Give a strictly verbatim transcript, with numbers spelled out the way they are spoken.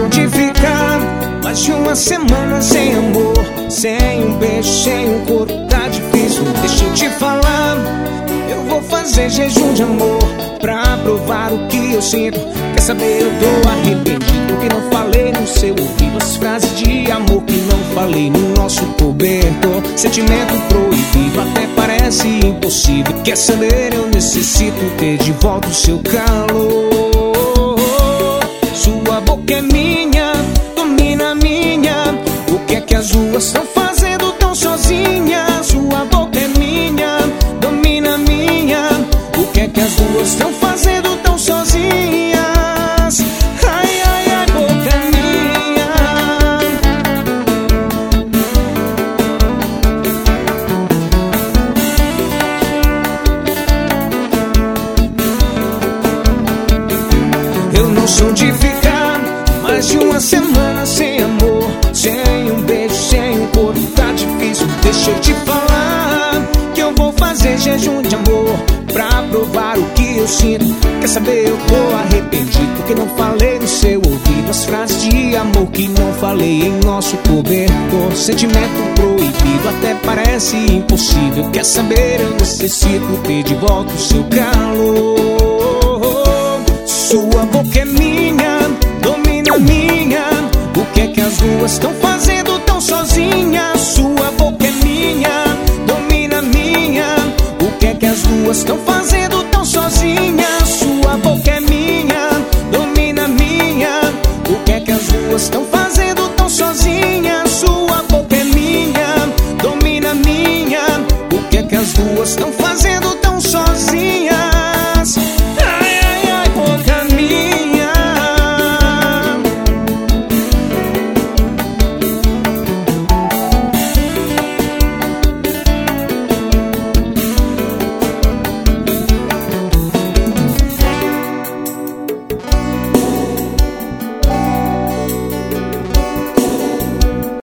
sou de ficar mais de uma semana sem amor, sem um beijo, sem um corpo, tá difícil. Deixa eu te falar, eu vou fazer jejum de amor pra provar o que eu sinto. Quer saber, eu tô arrependido que não falei no seu ouvido as frases de amor que não falei no nosso cobertor. Sentimento proibido até parece impossível. Quer saber, eu necessito ter de volta o seu calor. Sua boca é minha, domina a minha. O que é que as duas estão fazendo tão sozinhas? Sua boca é minha, domina a minha. O que é que as duas estão fazendo tão sozinhas? Ai, ai, ai, boca minha. Eu não sou de ficar mais de uma semana sem amor, sem um beijo, sem um corpo, tá difícil. Deixa eu te falar que eu vou fazer jejum de amor pra provar o que eu sinto. Quer saber, eu tô arrependido porque não falei no seu ouvido as frases de amor que não falei em nosso cobertor. Sentimento proibido até parece impossível. Quer saber, eu necessito ter de volta o seu calor. Sua boca é minha, domina a minha. O que é que as duas estão fazendo tão sozinhas? Sua boca é minha, domina a minha. O que é que as duas estão fazendo tão sozinhas? Sua boca é minha, domina a minha. O que é que as duas estão fazendo tão sozinhas? Sua boca é minha, domina a minha. O que é que as duas estão fazendo